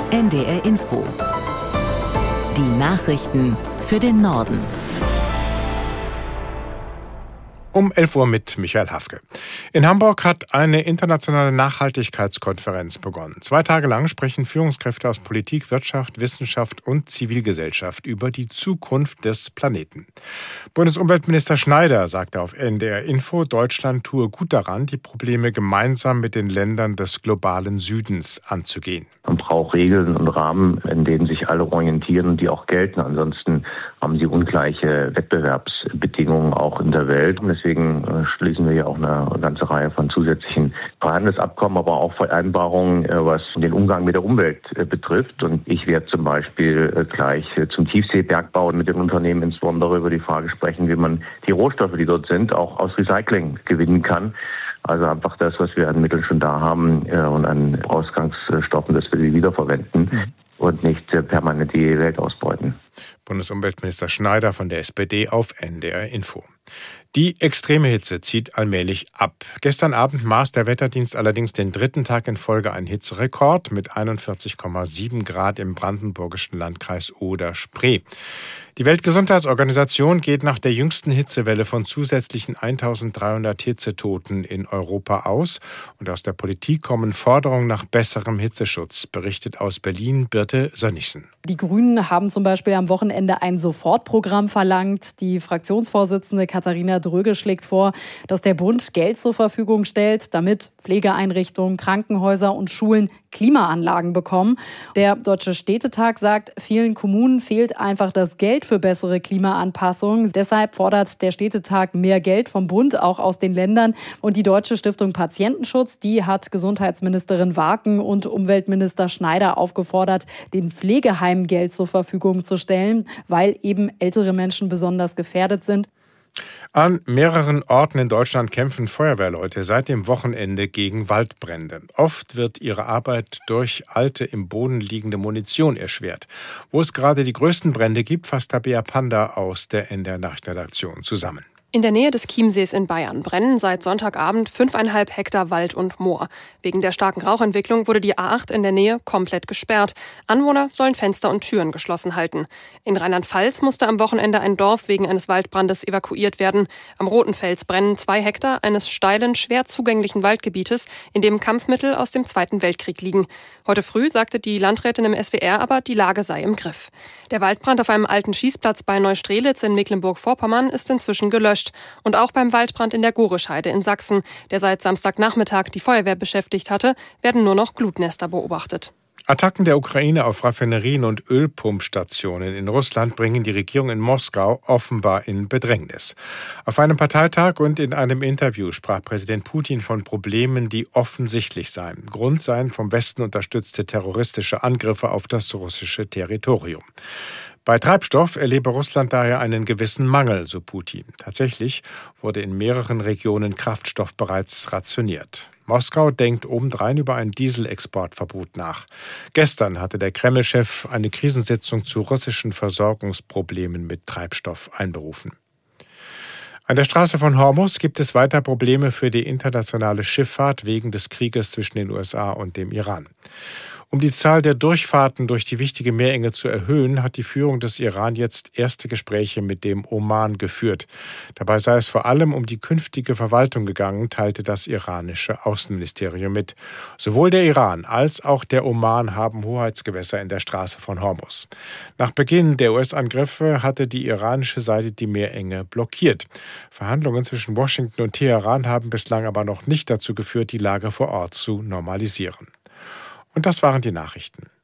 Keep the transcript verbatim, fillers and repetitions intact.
N D R Info. Die Nachrichten für den Norden. Um elf Uhr mit Michael Hafke. In Hamburg hat eine internationale Nachhaltigkeitskonferenz begonnen. Zwei Tage lang sprechen Führungskräfte aus Politik, Wirtschaft, Wissenschaft und Zivilgesellschaft über die Zukunft des Planeten. Bundesumweltminister Schneider sagte auf N D R Info, Deutschland tue gut daran, die Probleme gemeinsam mit den Ländern des globalen Südens anzugehen. Man braucht Regeln und Rahmen, in denen sich alle orientieren und die auch gelten. Ansonsten haben sie ungleiche Wettbewerbsbedingungen auch in der Welt. Und deswegen schließen wir ja auch eine ganze Reihe von zusätzlichen Freihandelsabkommen, aber auch Vereinbarungen, was den Umgang mit der Umwelt betrifft. Und ich werde zum Beispiel gleich zum Tiefseebergbau mit den Unternehmen insbesondere über die Frage sprechen, wie man die Rohstoffe, die dort sind, auch aus Recycling gewinnen kann. Also einfach das, was wir an Mitteln schon da haben und an Ausgangsstoffen, dass wir sie wiederverwenden. Mhm. Und nicht permanent die Welt ausbeuten. Bundesumweltminister Schneider von der S P D auf N D R Info. Die extreme Hitze zieht allmählich ab. Gestern Abend maß der Wetterdienst allerdings den dritten Tag in Folge einen Hitzerekord mit einundvierzig Komma sieben Grad im brandenburgischen Landkreis Oder-Spree. Die Weltgesundheitsorganisation geht nach der jüngsten Hitzewelle von zusätzlichen eintausenddreihundert Hitzetoten in Europa aus. Und aus der Politik kommen Forderungen nach besserem Hitzeschutz, berichtet aus Berlin Birte Sönnigsen. Die Grünen haben zum Beispiel am Wochenende ein Sofortprogramm verlangt. Die Fraktionsvorsitzende Katharina Dröge schlägt vor, dass der Bund Geld zur Verfügung stellt, damit Pflegeeinrichtungen, Krankenhäuser und Schulen Klimaanlagen bekommen. Der Deutsche Städtetag sagt, vielen Kommunen fehlt einfach das Geld für bessere Klimaanpassung. Deshalb fordert der Städtetag mehr Geld vom Bund, auch aus den Ländern. Und die Deutsche Stiftung Patientenschutz, die hat Gesundheitsministerin Warken und Umweltminister Schneider aufgefordert, den Pflegeheimen Geld zur Verfügung zu stellen, weil eben ältere Menschen besonders gefährdet sind. An mehreren Orten in Deutschland kämpfen Feuerwehrleute seit dem Wochenende gegen Waldbrände. Oft wird ihre Arbeit durch alte, im Boden liegende Munition erschwert. Wo es gerade die größten Brände gibt, fasst Tabea Panda aus der N D R-Nachrichtenredaktion zusammen. In der Nähe des Chiemsees in Bayern brennen seit Sonntagabend fünfeinhalb Hektar Wald und Moor. Wegen der starken Rauchentwicklung wurde die A acht in der Nähe komplett gesperrt. Anwohner sollen Fenster und Türen geschlossen halten. In Rheinland-Pfalz musste am Wochenende ein Dorf wegen eines Waldbrandes evakuiert werden. Am Rotenfels brennen zwei Hektar eines steilen, schwer zugänglichen Waldgebietes, in dem Kampfmittel aus dem Zweiten Weltkrieg liegen. Heute früh sagte die Landrätin im S W R aber, die Lage sei im Griff. Der Waldbrand auf einem alten Schießplatz bei Neustrelitz in Mecklenburg-Vorpommern ist inzwischen gelöscht. Und auch beim Waldbrand in der Gorischheide in Sachsen, der seit Samstagnachmittag die Feuerwehr beschäftigt hatte, werden nur noch Glutnester beobachtet. Attacken der Ukraine auf Raffinerien und Ölpumpstationen in Russland bringen die Regierung in Moskau offenbar in Bedrängnis. Auf einem Parteitag und in einem Interview sprach Präsident Putin von Problemen, die offensichtlich seien. Grund seien vom Westen unterstützte terroristische Angriffe auf das russische Territorium. Bei Treibstoff erlebe Russland daher einen gewissen Mangel, so Putin. Tatsächlich wurde in mehreren Regionen Kraftstoff bereits rationiert. Moskau denkt obendrein über ein Dieselexportverbot nach. Gestern hatte der Kreml-Chef eine Krisensitzung zu russischen Versorgungsproblemen mit Treibstoff einberufen. An der Straße von Hormuz gibt es weiter Probleme für die internationale Schifffahrt wegen des Krieges zwischen den U S A und dem Iran. Um die Zahl der Durchfahrten durch die wichtige Meerenge zu erhöhen, hat die Führung des Iran jetzt erste Gespräche mit dem Oman geführt. Dabei sei es vor allem um die künftige Verwaltung gegangen, teilte das iranische Außenministerium mit. Sowohl der Iran als auch der Oman haben Hoheitsgewässer in der Straße von Hormuz. Nach Beginn der U S-Angriffe hatte die iranische Seite die Meerenge blockiert. Verhandlungen zwischen Washington und Teheran haben bislang aber noch nicht dazu geführt, die Lage vor Ort zu normalisieren. Und das waren die Nachrichten.